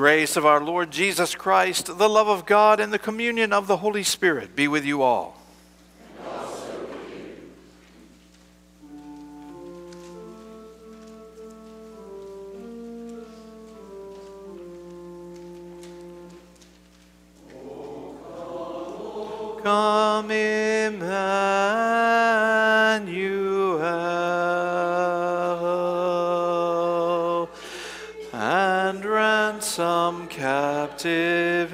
grace of our Lord Jesus Christ, the love of God, and the communion of the Holy Spirit be with you all. And also with you. Come, Emmanuel, and ransom captive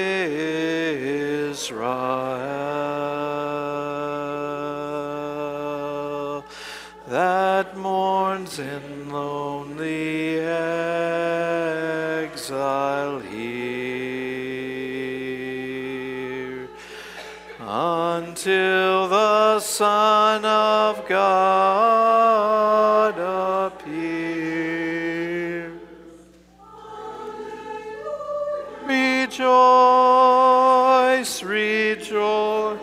Israel, that mourns in lonely exile here, until the Son of God appear. Rejoice, rejoice,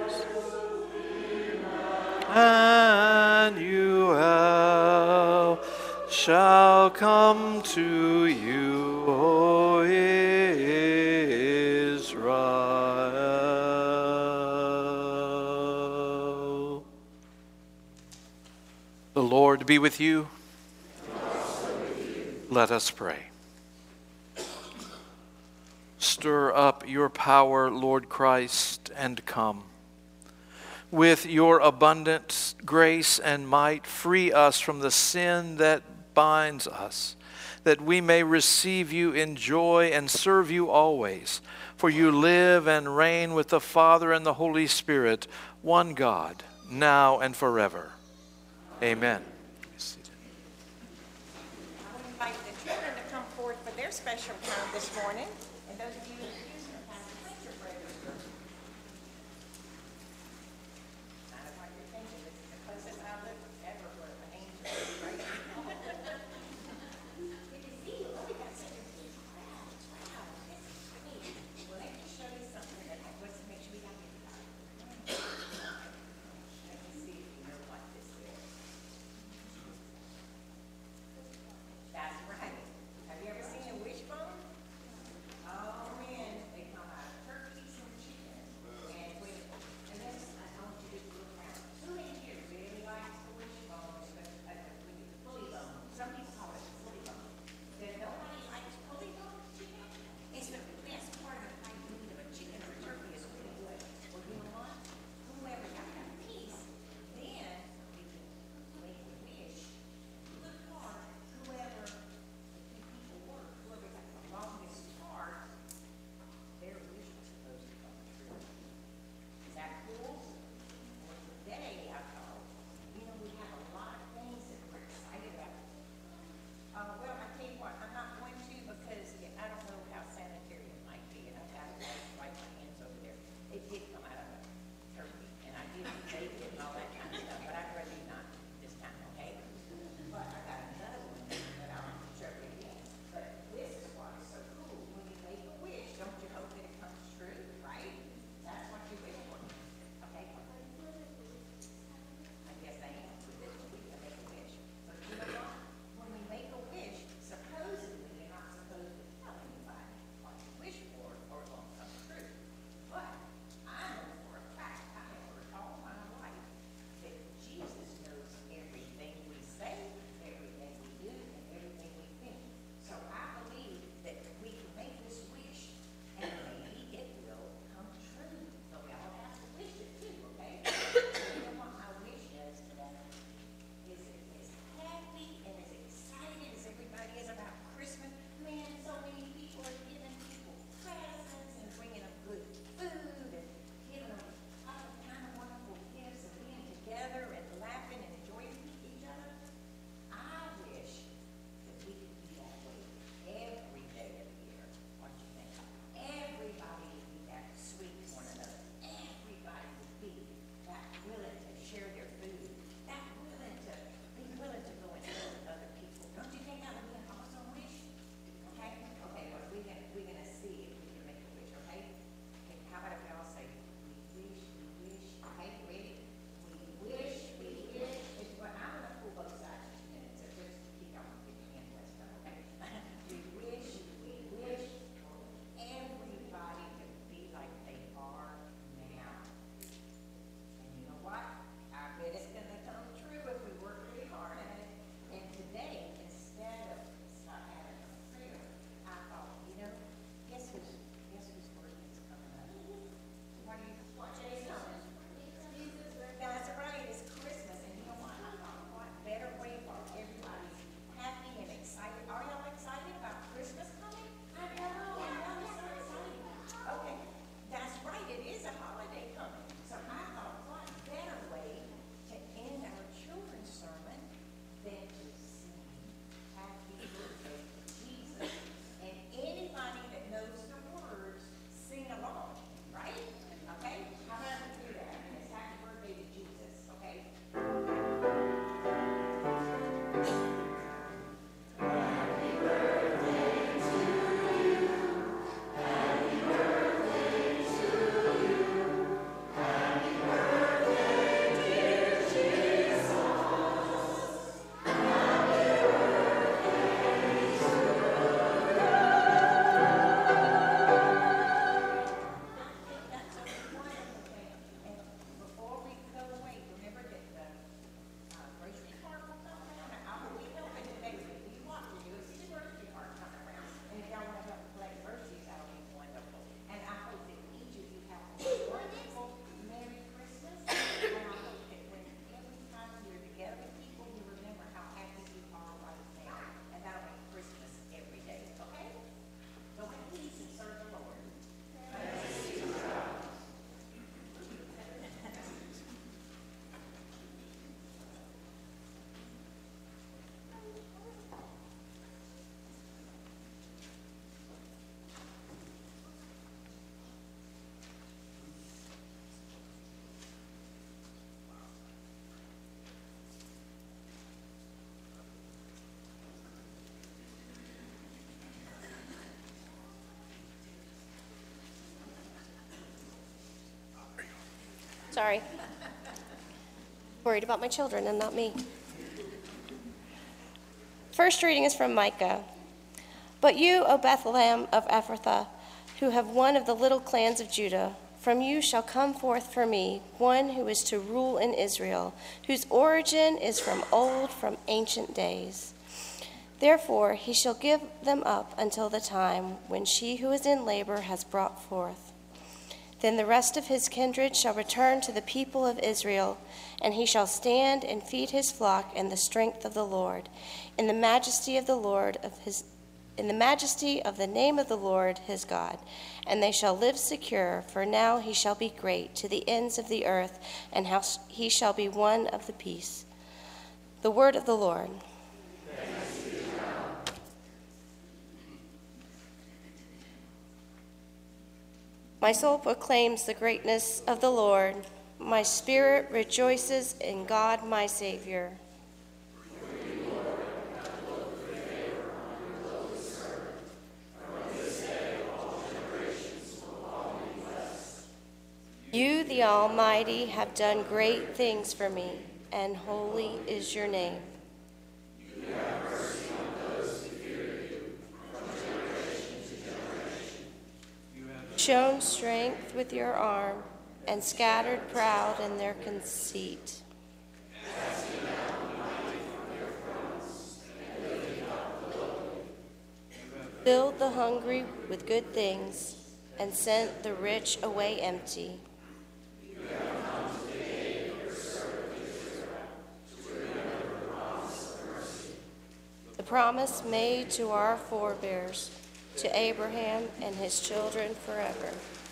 Emmanuel shall come to you, O Israel. The Lord be with you. Let us pray. Stir up your power, Lord Christ, and come. With your abundant grace and might, free us from the sin that binds us, that we may receive you in joy and serve you always. For you live and reign with the Father and the Holy Spirit, one God, now and forever. Amen. I would invite the children to come forward for their special time this morning. And those of you in the pews can pass the picture prayers. Not of what you're thinking, this is the closest I look ever for an angel. Right? Good to see you. Oh, we got such a big crowd. Wow, this is sweet. Well, let me show you something that let's make sure we got it. Let me see if you know what this is. That's right. Have you ever seen a wishbone? Oh man, they Sorry. Worried about my children and not me. First reading is from Micah. But you, O Bethlehem of Ephrathah, who have one of the little clans of Judah, from you shall come forth for me one who is to rule in Israel, whose origin is from old, from ancient days. Therefore he shall give them up until the time when she who is in labor has brought forth. Then the rest of his kindred shall return to the people of Israel, and he shall stand and feed his flock in the strength of the Lord, in the majesty of the name of the Lord his God. And they shall live secure, for now he shall be great to the ends of the earth, and he shall be one of the peace. The word of the Lord. My soul proclaims the greatness of the Lord. My spirit rejoices in God my Savior. You, the Almighty, have done great things for me, and holy is your name. You have mercy on those who fear you, from generation to generation. You have shown strength with your arm, and scattered proud in their conceit. Casting down the mighty from their thrones, and lifting up the lowly. Filled the hungry with good things, and sent the rich away empty. The promise made to our forebears, to Abraham and his children forever.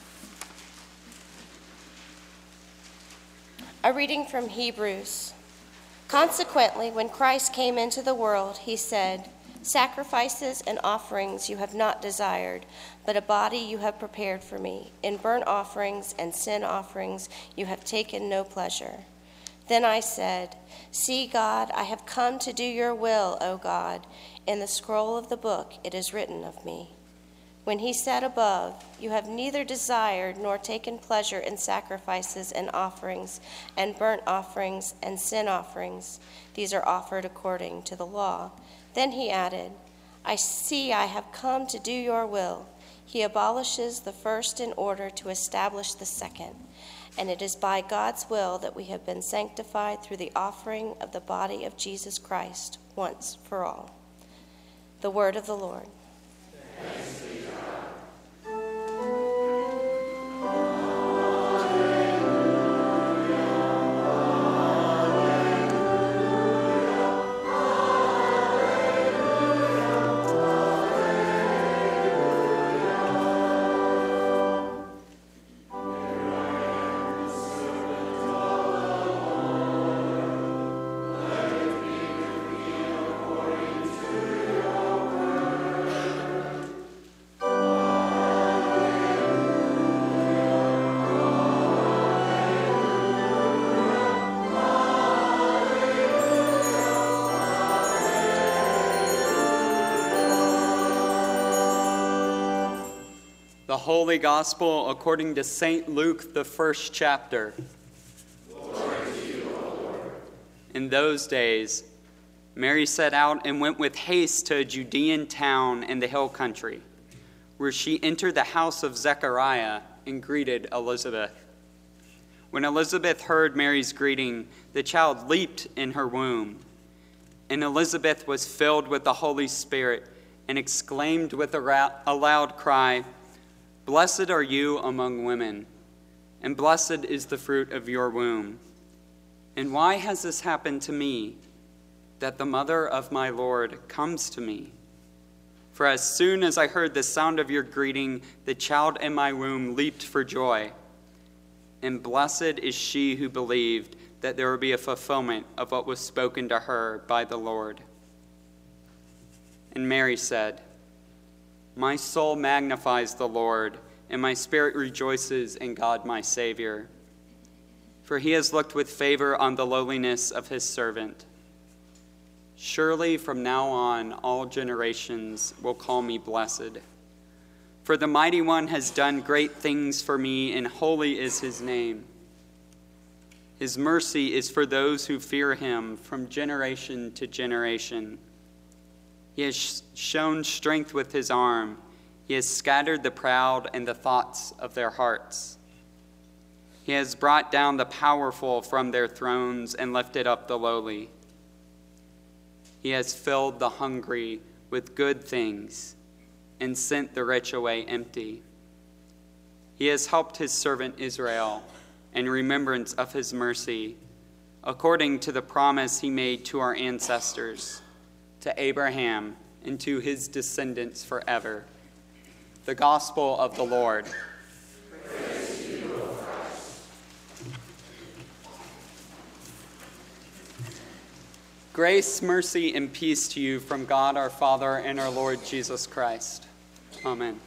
A reading from Hebrews. Consequently, when Christ came into the world, he said, "Sacrifices and offerings you have not desired, but a body you have prepared for me. In burnt offerings and sin offerings you have taken no pleasure." Then I said, "See, God, I have come to do your will, O God. In the scroll of the book it is written of me." When he said above, "You have neither desired nor taken pleasure in sacrifices and offerings and burnt offerings and sin offerings. These are offered according to the law." Then he added, "I see I have come to do your will." He abolishes the first in order to establish the second. And it is by God's will that we have been sanctified through the offering of the body of Jesus Christ once for all. The word of the Lord. Thanks be to God. The Holy Gospel according to St. Luke, the first chapter. Glory to you, O Lord. In those days, Mary set out and went with haste to a Judean town in the hill country, where she entered the house of Zechariah and greeted Elizabeth. When Elizabeth heard Mary's greeting, the child leaped in her womb. And Elizabeth was filled with the Holy Spirit and exclaimed with a loud cry, "Blessed are you among women, and blessed is the fruit of your womb. And why has this happened to me, that the mother of my Lord comes to me? For as soon as I heard the sound of your greeting, the child in my womb leaped for joy. And blessed is she who believed that there would be a fulfillment of what was spoken to her by the Lord." And Mary said, "My soul magnifies the Lord, and my spirit rejoices in God my Savior. For he has looked with favor on the lowliness of his servant. Surely from now on all generations will call me blessed. For the Mighty One has done great things for me, and holy is his name. His mercy is for those who fear him from generation to generation. He has shown strength with his arm. He has scattered the proud in the thoughts of their hearts. He has brought down the powerful from their thrones and lifted up the lowly. He has filled the hungry with good things and sent the rich away empty. He has helped his servant Israel in remembrance of his mercy, according to the promise he made to our ancestors, to Abraham and to his descendants forever. The gospel of the Lord. Praise to you, O Christ. Grace, mercy, and peace to you from God our Father and our Lord Jesus Christ. Amen.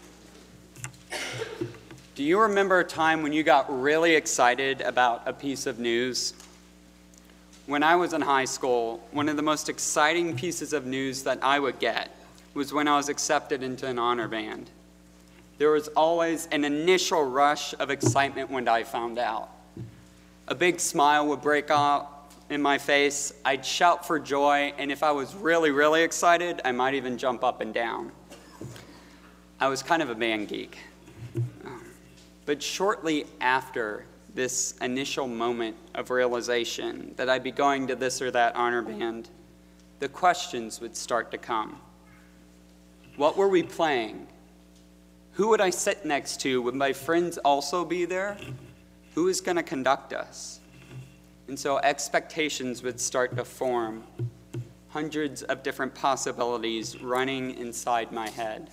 Do you remember a time when you got really excited about a piece of news? When I was in high school, one of the most exciting pieces of news that I would get was when I was accepted into an honor band. There was always an initial rush of excitement when I found out. A big smile would break out in my face. I'd shout for joy, and if I was really, really excited, I might even jump up and down. I was kind of a band geek. But shortly after this initial moment of realization that I'd be going to this or that honor band, the questions would start to come. What were we playing? Who would I sit next to? Would my friends also be there? Who is going to conduct us? And so expectations would start to form, hundreds of different possibilities running inside my head.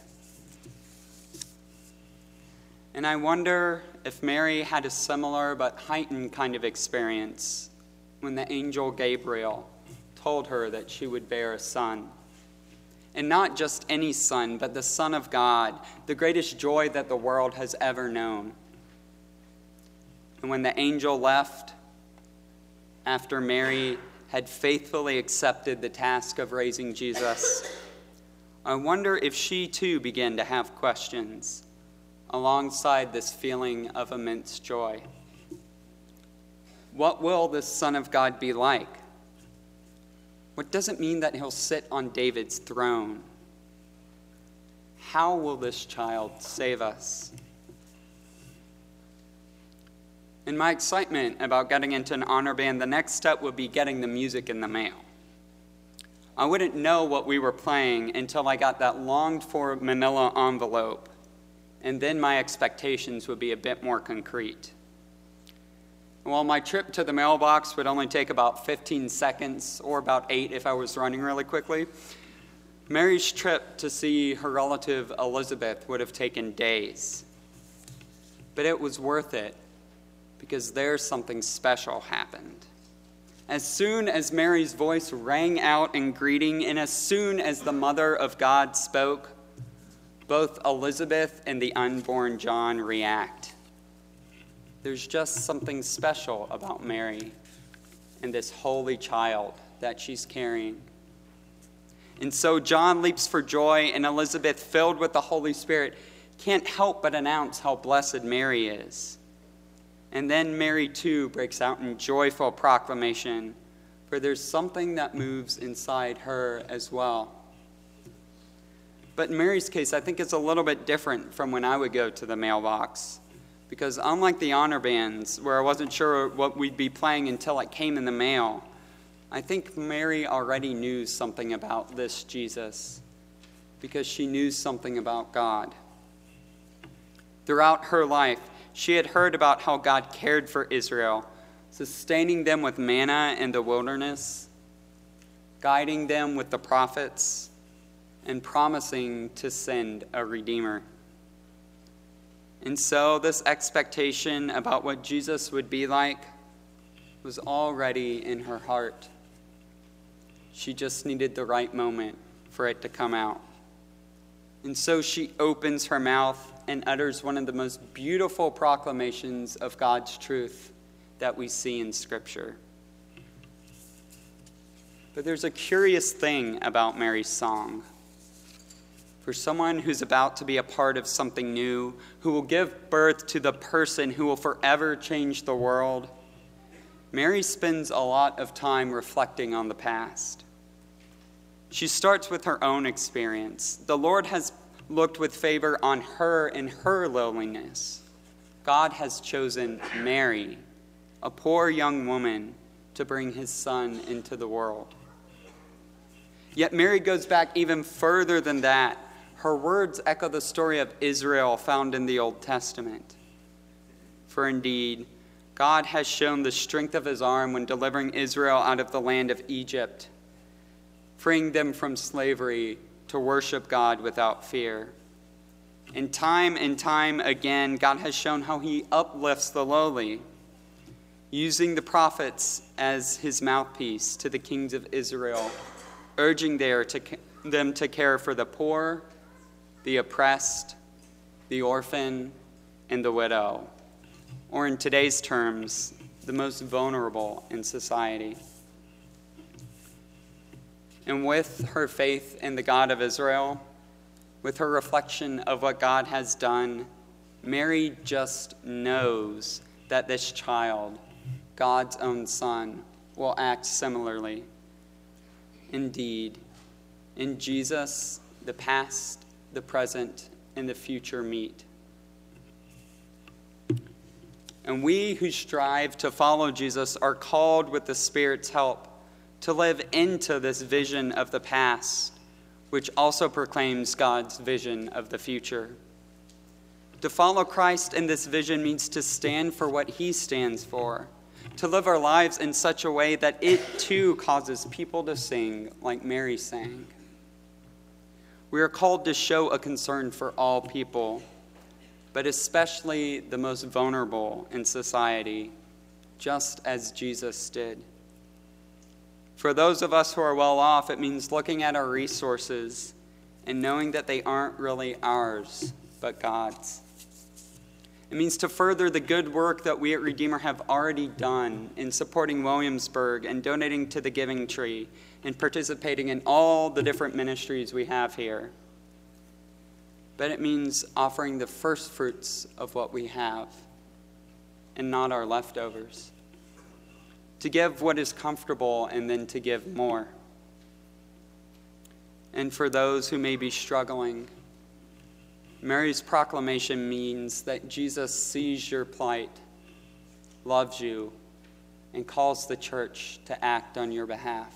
And I wonder if Mary had a similar but heightened kind of experience when the angel Gabriel told her that she would bear a son. And not just any son, but the Son of God, the greatest joy that the world has ever known. And when the angel left, after Mary had faithfully accepted the task of raising Jesus, I wonder if she too began to have questions alongside this feeling of immense joy. What will this Son of God be like? What does it mean that he'll sit on David's throne? How will this child save us? In my excitement about getting into an honor band, the next step would be getting the music in the mail. I wouldn't know what we were playing until I got that longed-for manila envelope, and then my expectations would be a bit more concrete. Well, my trip to the mailbox would only take about 15 seconds, or about 8 if I was running really quickly. Mary's trip to see her relative Elizabeth would have taken days. But it was worth it, because there something special happened. As soon as Mary's voice rang out in greeting, and as soon as the Mother of God spoke, both Elizabeth and the unborn John react. There's just something special about Mary and this holy child that she's carrying. And so John leaps for joy, and Elizabeth, filled with the Holy Spirit, can't help but announce how blessed Mary is. And then Mary too breaks out in joyful proclamation, for there's something that moves inside her as well. But in Mary's case, I think it's a little bit different from when I would go to the mailbox. Because unlike the honor bands, where I wasn't sure what we'd be playing until it came in the mail, I think Mary already knew something about this Jesus, because she knew something about God. Throughout her life, she had heard about how God cared for Israel, sustaining them with manna in the wilderness, guiding them with the prophets, and promising to send a Redeemer. And so this expectation about what Jesus would be like was already in her heart. She just needed the right moment for it to come out. And so she opens her mouth and utters one of the most beautiful proclamations of God's truth that we see in Scripture. But there's a curious thing about Mary's song. For someone who's about to be a part of something new, who will give birth to the person who will forever change the world, Mary spends a lot of time reflecting on the past. She starts with her own experience. The Lord has looked with favor on her in her lowliness. God has chosen Mary, a poor young woman, to bring his son into the world. Yet Mary goes back even further than that. Her words echo the story of Israel found in the Old Testament. For indeed, God has shown the strength of his arm when delivering Israel out of the land of Egypt, freeing them from slavery to worship God without fear. And time again, God has shown how he uplifts the lowly, using the prophets as his mouthpiece to the kings of Israel, urging them to care for the poor, the oppressed, the orphan, and the widow, or in today's terms, the most vulnerable in society. And with her faith in the God of Israel, with her reflection of what God has done, Mary just knows that this child, God's own son, will act similarly. Indeed, in Jesus, the past, the present, and the future meet. And we who strive to follow Jesus are called with the Spirit's help to live into this vision of the past, which also proclaims God's vision of the future. To follow Christ in this vision means to stand for what he stands for, to live our lives in such a way that it too causes people to sing like Mary sang. We are called to show a concern for all people, but especially the most vulnerable in society, just as Jesus did. For those of us who are well off, it means looking at our resources and knowing that they aren't really ours, but God's. It means to further the good work that we at Redeemer have already done in supporting Williamsburg and donating to the Giving Tree and participating in all the different ministries we have here. But it means offering the first fruits of what we have and not our leftovers. To give what is comfortable and then to give more. And for those who may be struggling, Mary's proclamation means that Jesus sees your plight, loves you, and calls the church to act on your behalf.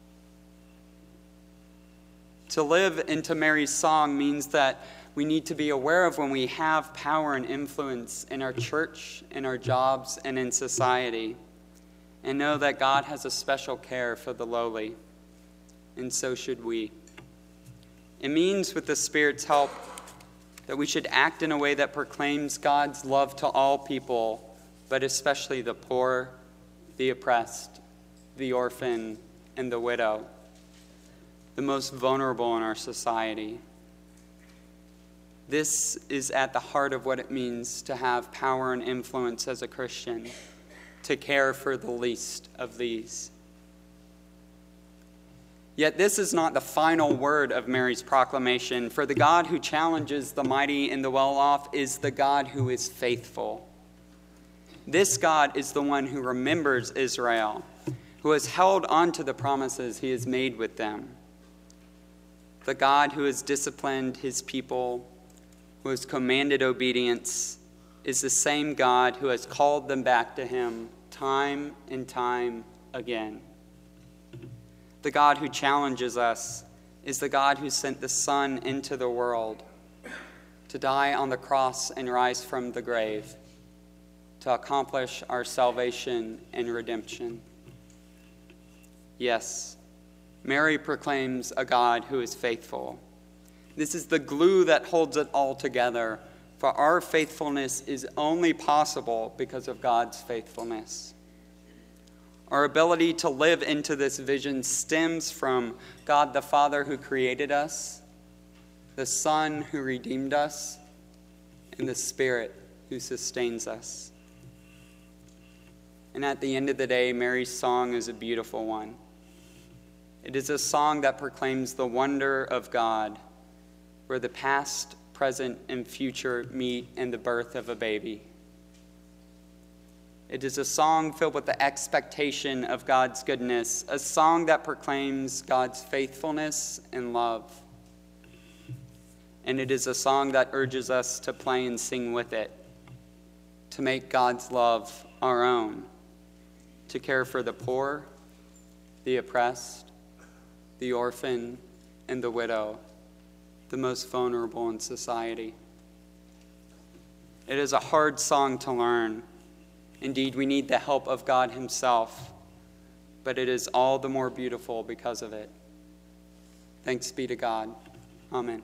To live into Mary's song means that we need to be aware of when we have power and influence in our church, in our jobs, and in society, and know that God has a special care for the lowly, and so should we. It means, with the Spirit's help, that we should act in a way that proclaims God's love to all people, but especially the poor, the oppressed, the orphan, and the widow, the most vulnerable in our society. This is at the heart of what it means to have power and influence as a Christian, to care for the least of these. Yet this is not the final word of Mary's proclamation, for the God who challenges the mighty and the well-off is the God who is faithful. This God is the one who remembers Israel, who has held on to the promises he has made with them. The God who has disciplined his people, who has commanded obedience, is the same God who has called them back to him time and time again. The God who challenges us is the God who sent the Son into the world to die on the cross and rise from the grave to accomplish our salvation and redemption. Yes, Mary proclaims a God who is faithful. This is the glue that holds it all together, for our faithfulness is only possible because of God's faithfulness. Our ability to live into this vision stems from God the Father who created us, the Son who redeemed us, and the Spirit who sustains us. And at the end of the day, Mary's song is a beautiful one. It is a song that proclaims the wonder of God, where the past, present, and future meet in the birth of a baby. It is a song filled with the expectation of God's goodness, a song that proclaims God's faithfulness and love. And it is a song that urges us to play and sing with it, to make God's love our own, to care for the poor, the oppressed, the orphan, and the widow, the most vulnerable in society. It is a hard song to learn. Indeed, we need the help of God himself, but it is all the more beautiful because of it. Thanks be to God. Amen.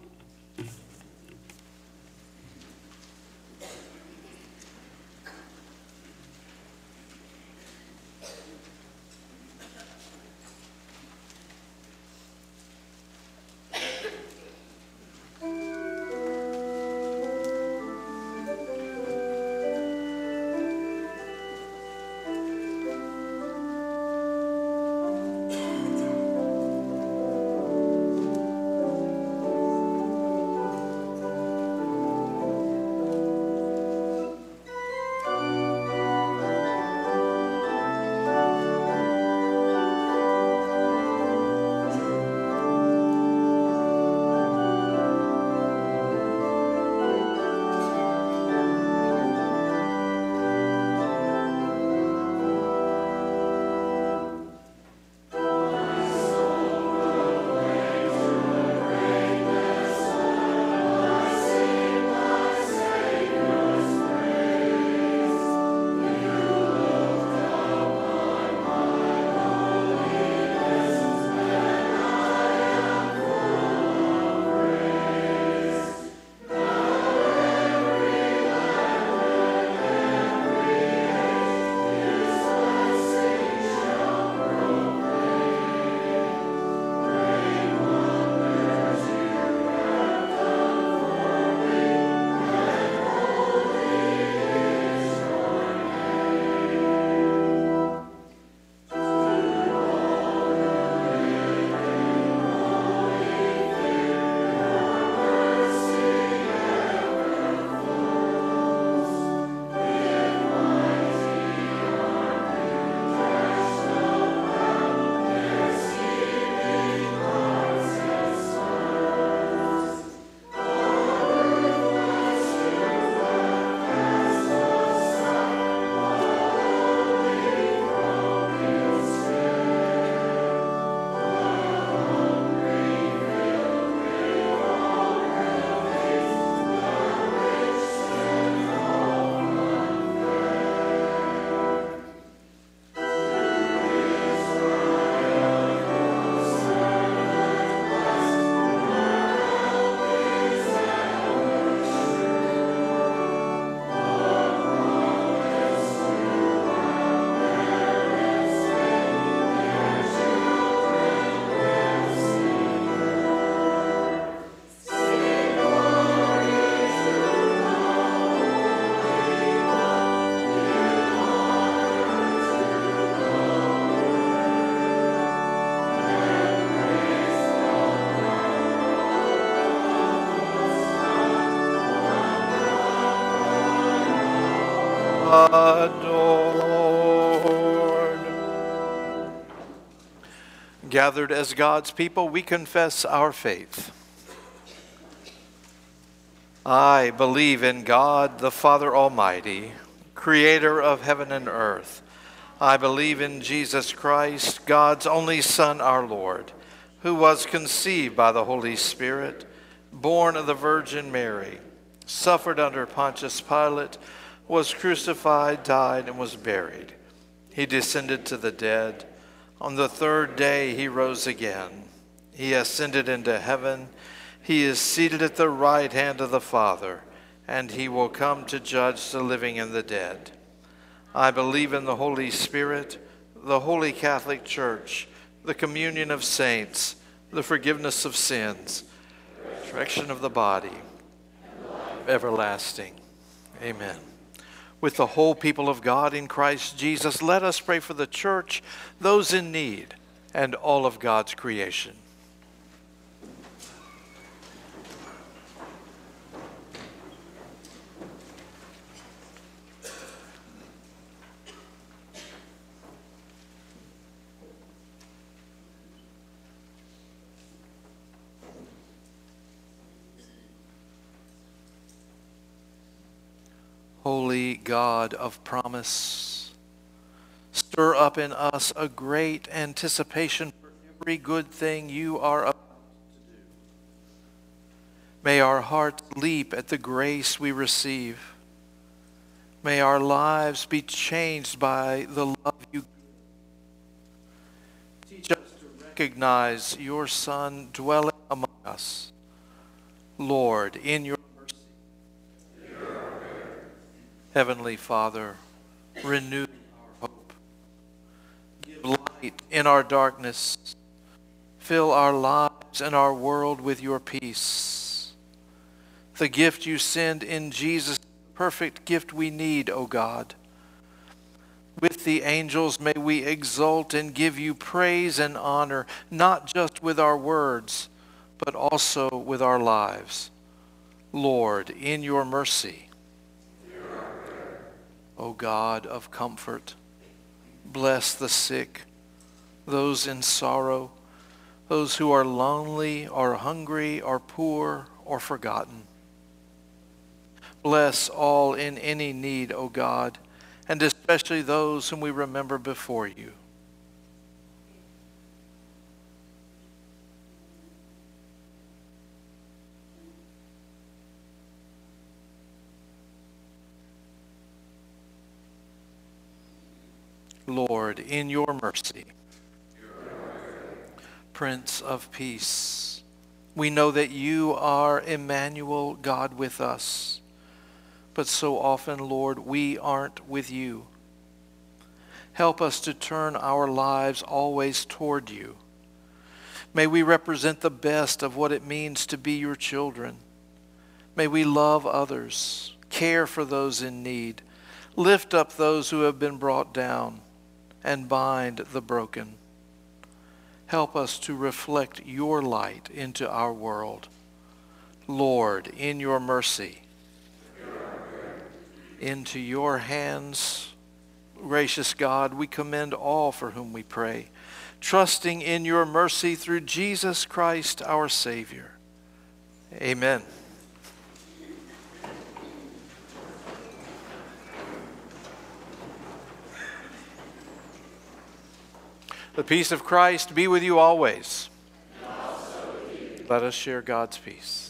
adored. Gathered as God's people, we confess our faith. I believe in God, the Father Almighty, creator of heaven and earth. I believe in Jesus Christ, God's only Son, our Lord, who was conceived by the Holy Spirit, born of the Virgin Mary, suffered under Pontius Pilate, was crucified, died, and was buried. He descended to the dead. On the third day he rose again. He ascended into heaven. He is seated at the right hand of the Father, and he will come to judge the living and the dead. I believe in the Holy Spirit, the Holy Catholic Church, the communion of saints, the forgiveness of sins, resurrection of the body, everlasting. Amen. With the whole people of God in Christ Jesus, let us pray for the church, those in need, and all of God's creation. Holy God of promise, stir up in us a great anticipation for every good thing you are about to do. May our hearts leap at the grace we receive. May our lives be changed by the love you give. Teach us to recognize your Son dwelling among us. Lord, in your mercy. Heavenly Father, renew our hope. Give light in our darkness. Fill our lives and our world with your peace. The gift you send in Jesus, the perfect gift we need, O God. With the angels may we exult and give you praise and honor, not just with our words, but also with our lives. Lord, in your mercy. O God of comfort, bless the sick, those in sorrow, those who are lonely or hungry or poor or forgotten. Bless all in any need, O God, and especially those whom we remember before you. Lord, in your mercy. Prince of Peace, we know that you are Emmanuel, God with us. But so often, Lord, we aren't with you. Help us to turn our lives always toward you. May we represent the best of what it means to be your children. May we love others, care for those in need, lift up those who have been brought down, and bind the broken. Help us to reflect your light into our world. Lord, in your mercy, into your hands, gracious God, we commend all for whom we pray, trusting in your mercy through Jesus Christ, our Savior. Amen. The peace of Christ be with you always. And also with you. Let us share God's peace.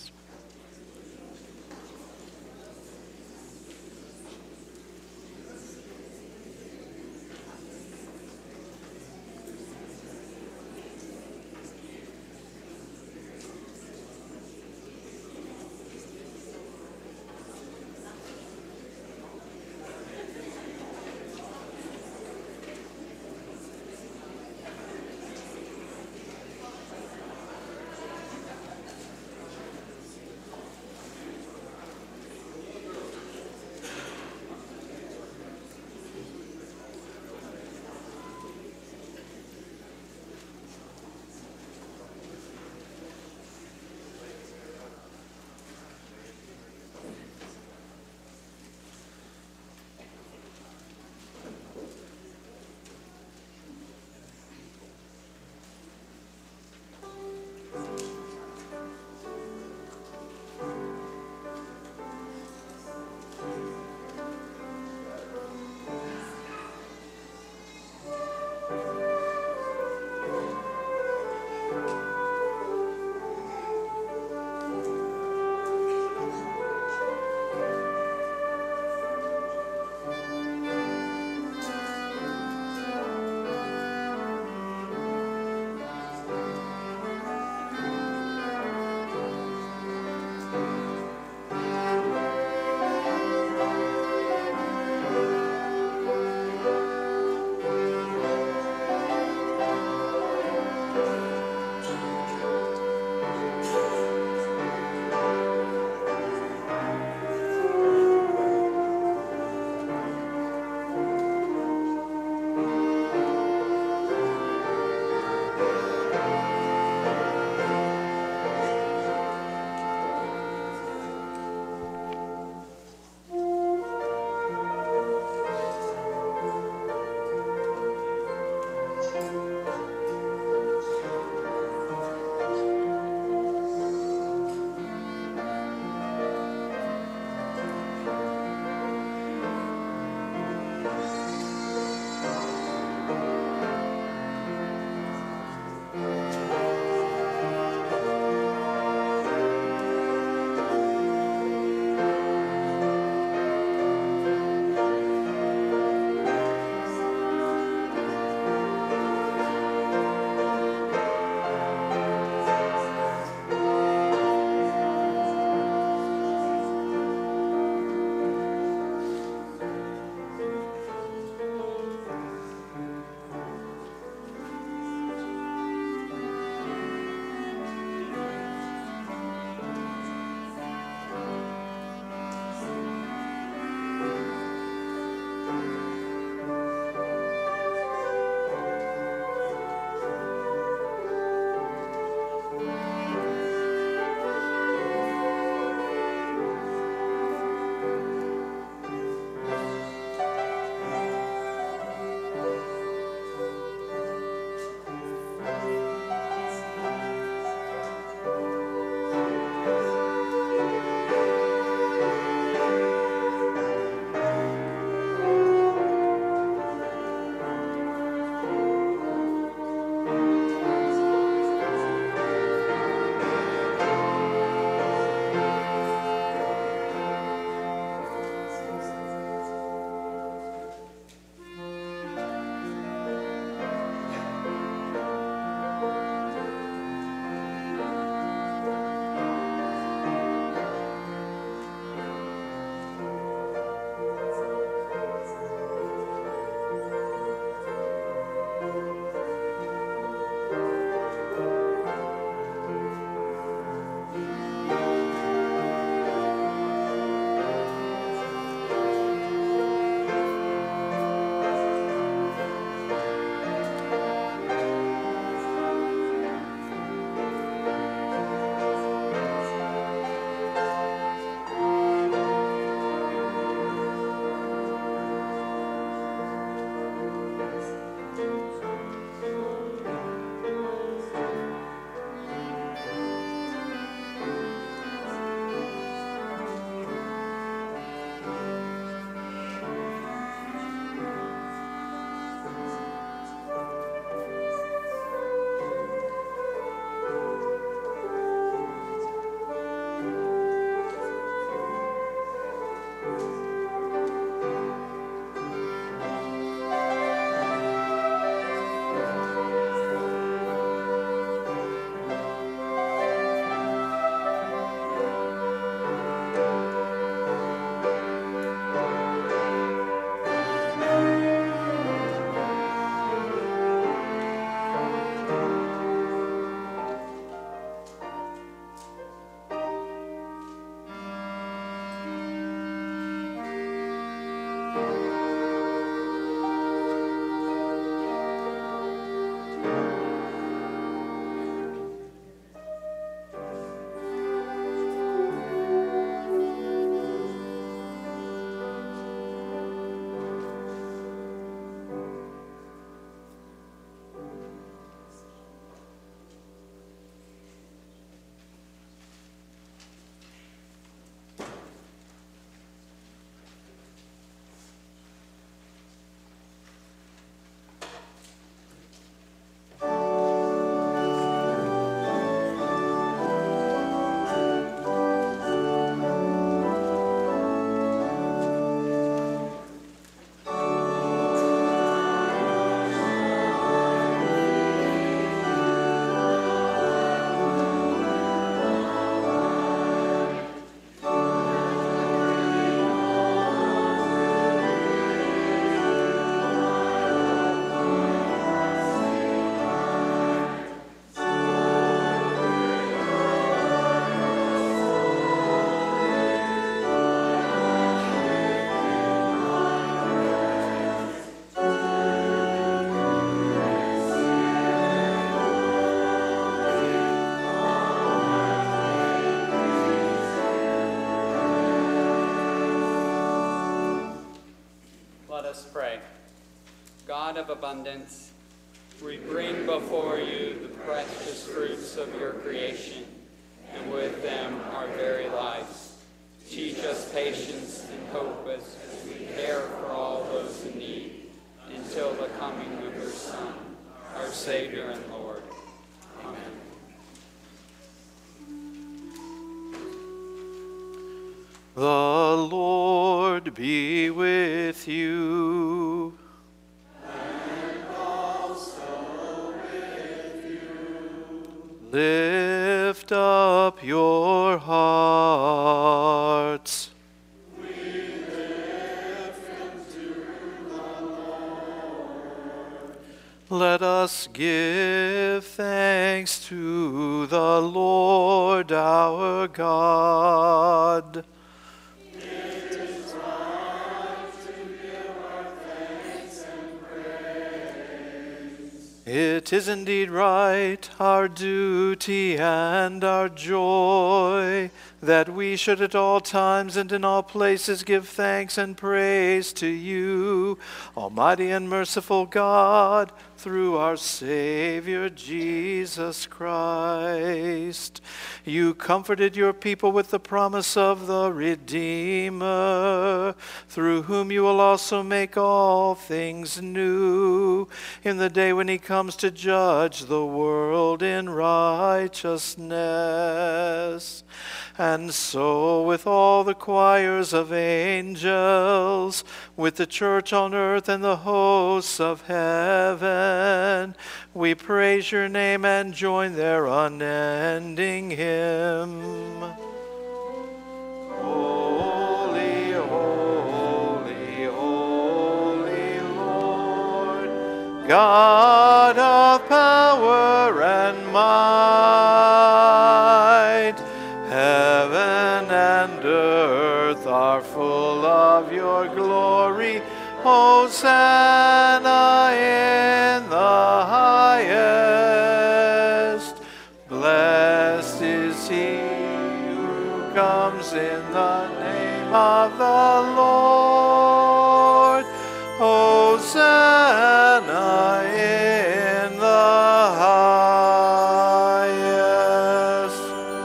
Let us pray. God of abundance, we bring before you the precious fruits of your creation, and with them our very lives. Teach us patience and hope as we care for all those in need, until the coming of your Son, our Savior and Lord. Amen. The Lord be with you. And also with you. Lift up your hearts. We lift them to the Lord. Let us give thanks to the Lord our God. It is indeed right, our duty and our joy, that we should at all times and in all places give thanks and praise to you, Almighty and merciful God, through our Savior Jesus Christ. You comforted your people with the promise of the Redeemer, through whom you will also make all things new, in the day when he comes to judge the world in righteousness. And so, with all the choirs of angels, with the church on earth and the hosts of heaven, we praise your name and join their unending hymn. Holy, holy, holy Lord, God of power and might, heaven and earth are full of your glory. Hosanna in the highest. Blessed is he who comes in the name of the Lord. Hosanna in the highest.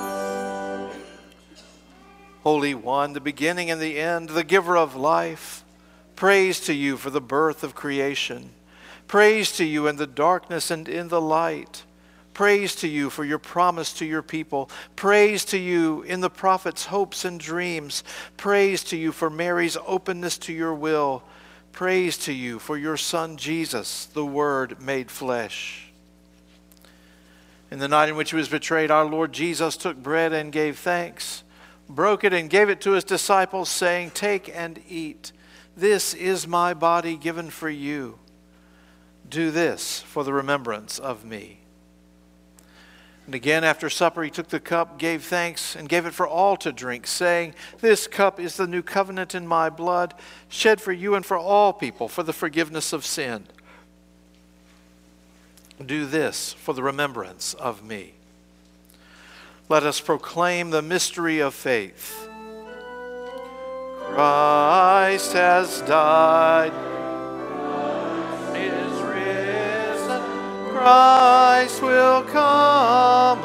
Holy One, the beginning and the end, the giver of life, praise to you for the birth of creation. Praise to you in the darkness and in the light. Praise to you for your promise to your people. Praise to you in the prophet's hopes and dreams. Praise to you for Mary's openness to your will. Praise to you for your Son Jesus, the Word made flesh. In the night in which he was betrayed, our Lord Jesus took bread and gave thanks, broke it and gave it to his disciples, saying, "Take and eat. This is my body given for you. Do this for the remembrance of me." And again, after supper, he took the cup, gave thanks, and gave it for all to drink, saying, "This cup is the new covenant in my blood, shed for you and for all people for the forgiveness of sin. Do this for the remembrance of me." Let us proclaim the mystery of faith. Christ has died. Is risen. Christ will come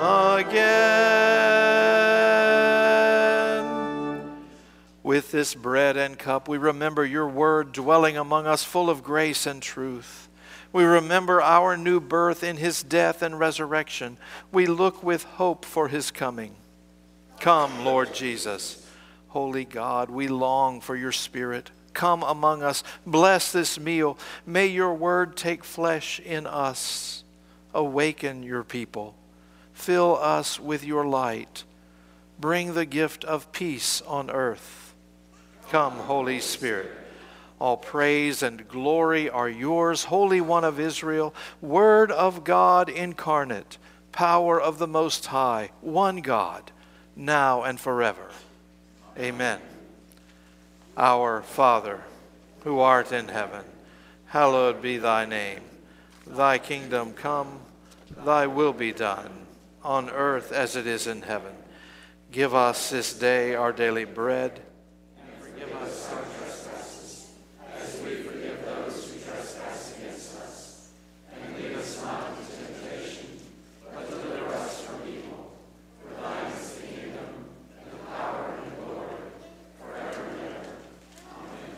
again. With this bread and cup, we remember your word dwelling among us, full of grace and truth. We remember our new birth in his death and resurrection. We look with hope for his coming. Come, Lord Jesus. Holy God, we long for your Spirit. Come among us. Bless this meal. May your word take flesh in us. Awaken your people. Fill us with your light. Bring the gift of peace on earth. Come, Holy Spirit. All praise and glory are yours, Holy One of Israel, Word of God incarnate, power of the Most High, one God, now and forever. Amen. Our Father, who art in heaven, hallowed be thy name. Thy kingdom come, thy will be done, on earth as it is in heaven. Give us this day our daily bread, and forgive us our trespasses, as we forgive those who trespass against us. And lead us not into temptation, but deliver us from evil. For thine is the kingdom, and the power, and the glory, forever and ever. Amen.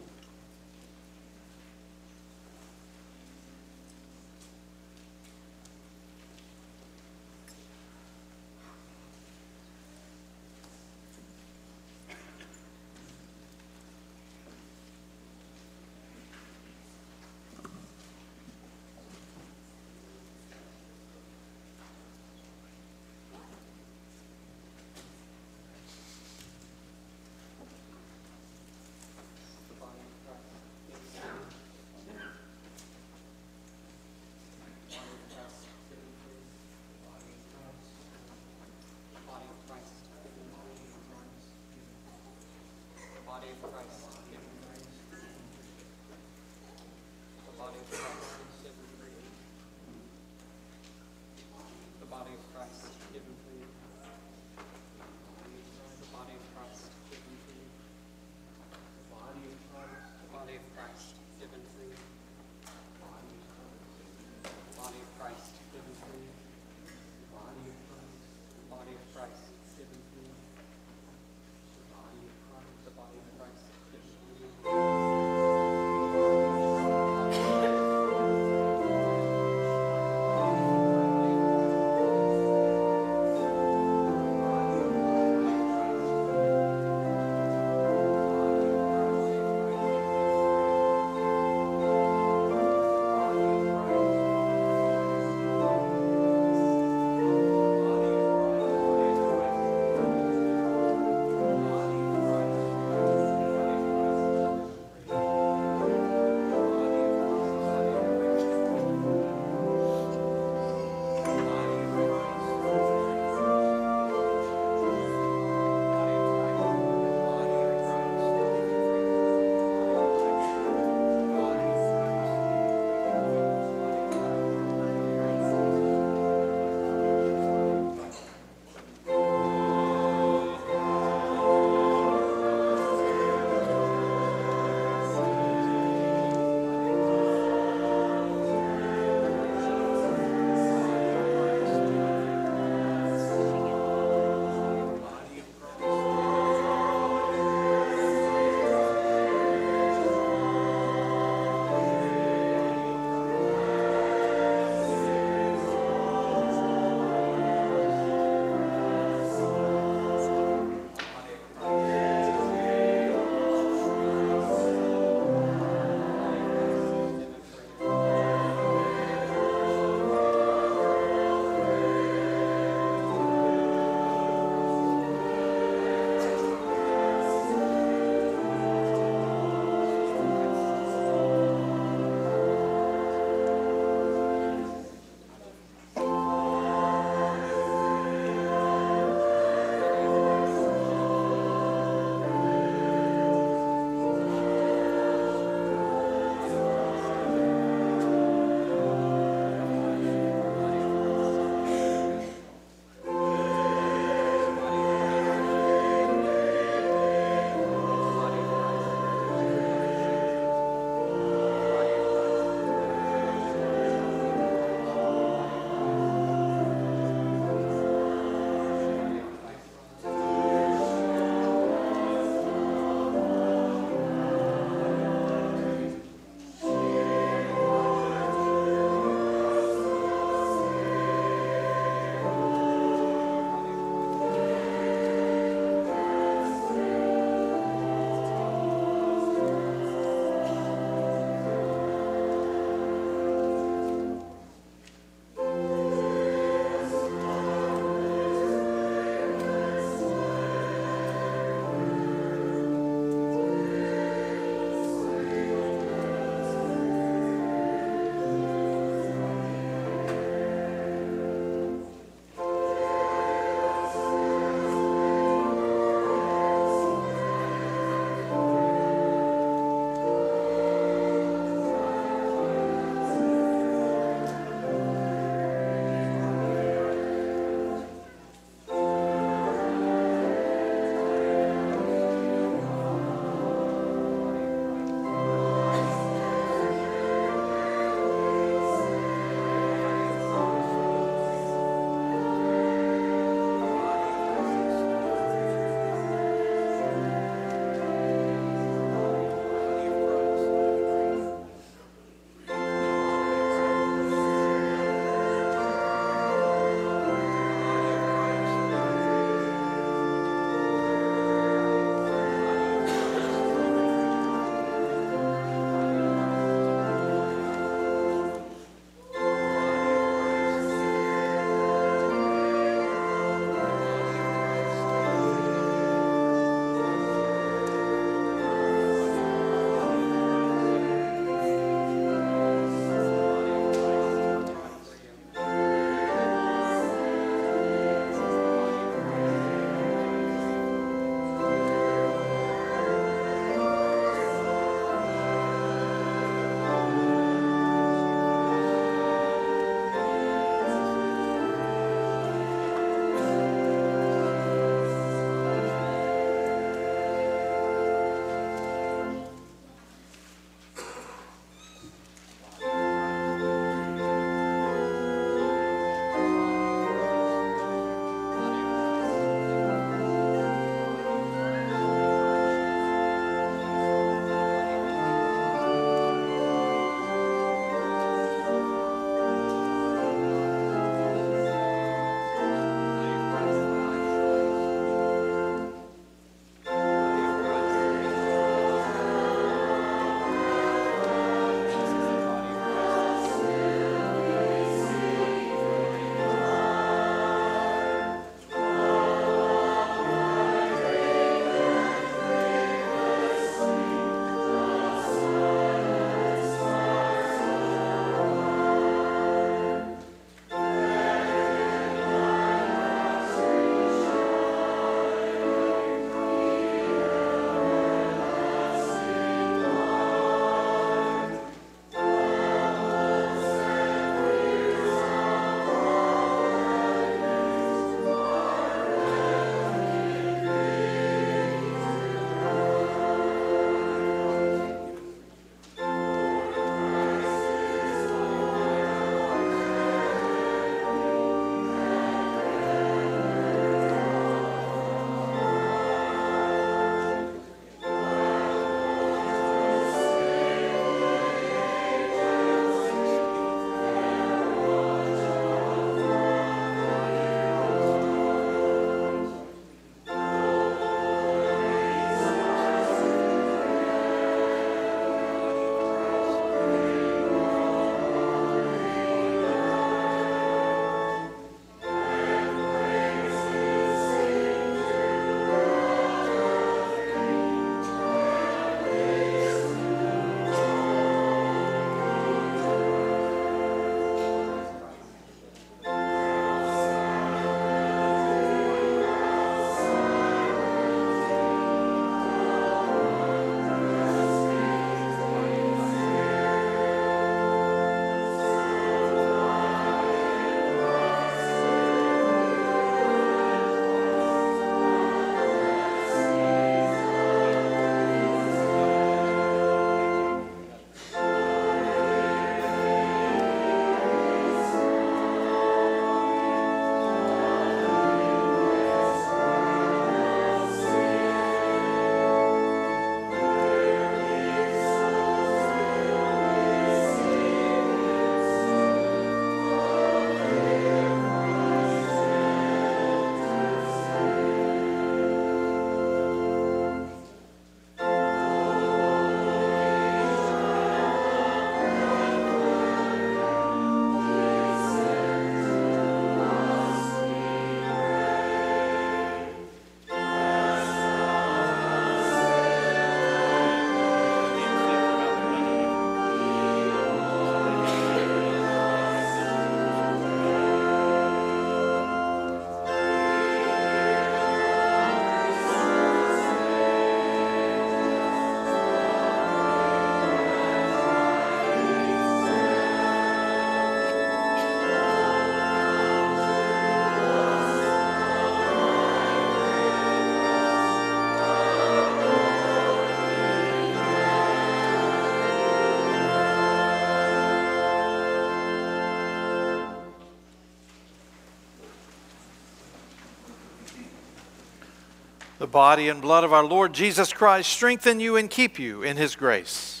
The body and blood of our Lord Jesus Christ strengthen you and keep you in his grace.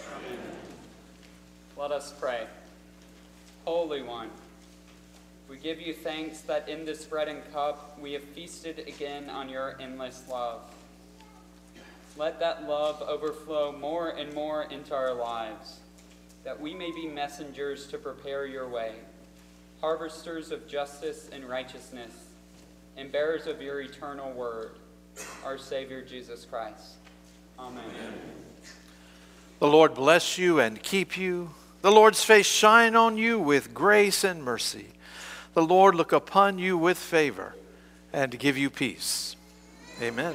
Let us pray. Holy One, we give you thanks that in this bread and cup we have feasted again on your endless love. Let that love overflow more and more into our lives, that we may be messengers to prepare your way, harvesters of justice and righteousness, and bearers of your eternal word, our Savior Jesus Christ. Amen. The Lord bless you and keep you. The Lord's face shine on you with grace and mercy. The Lord look upon you with favor and give you peace. Amen.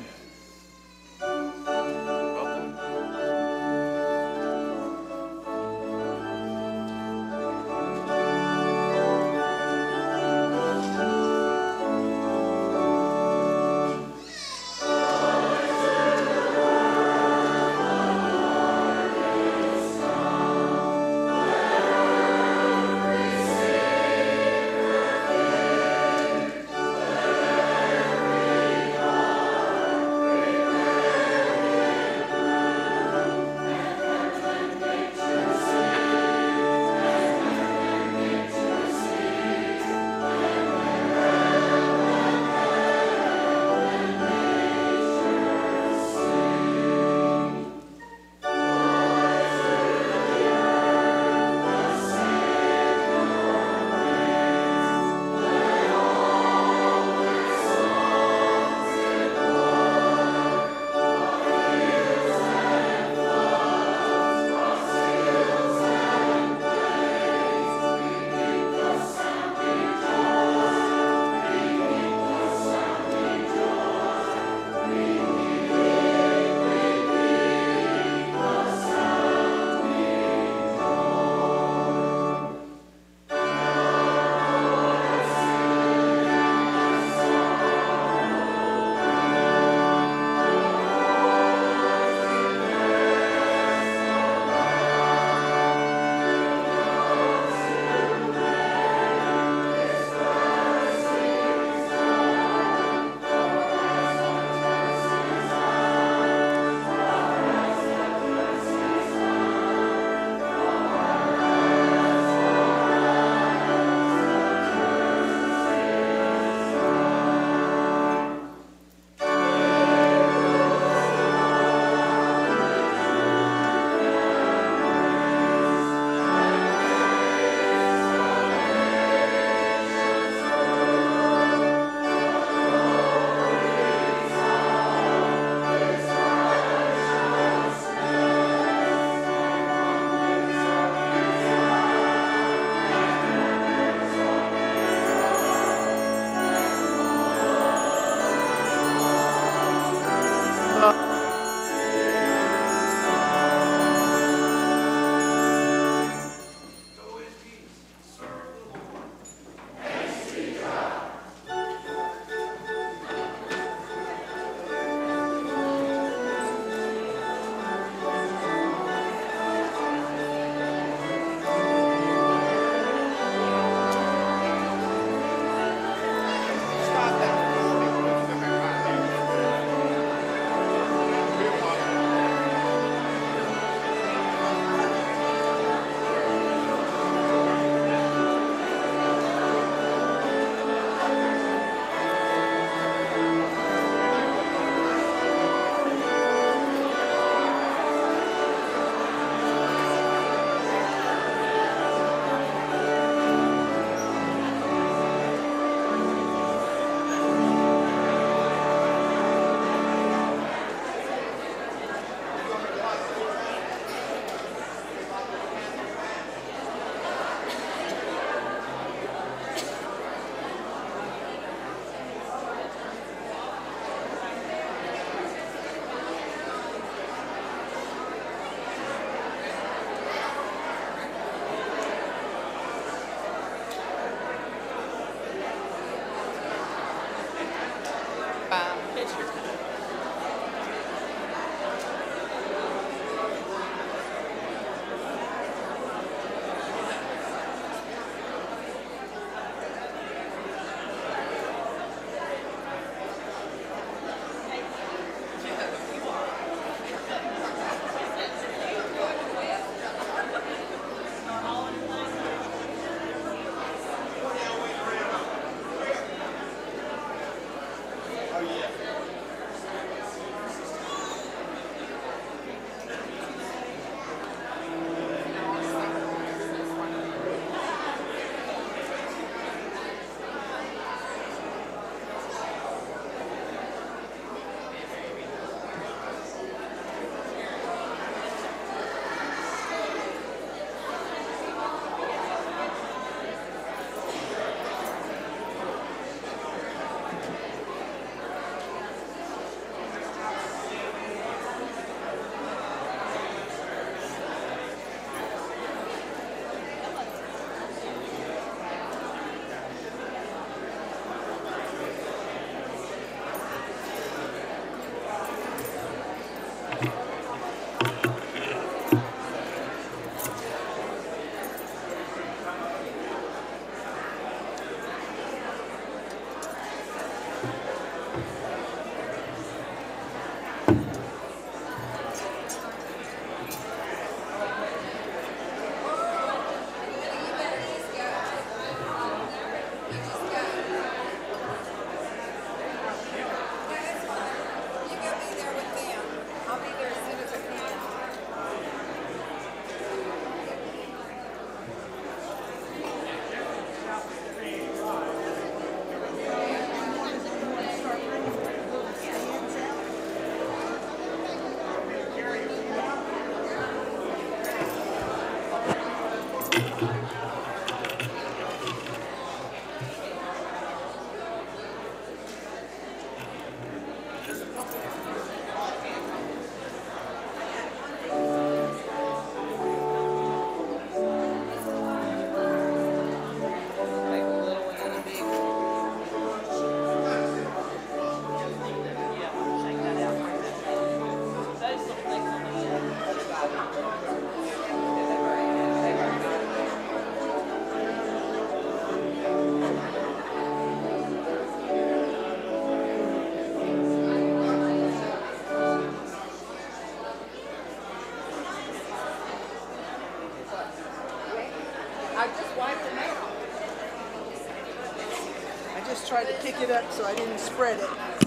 I just wiped them out. I just tried to pick it up so I didn't spread it.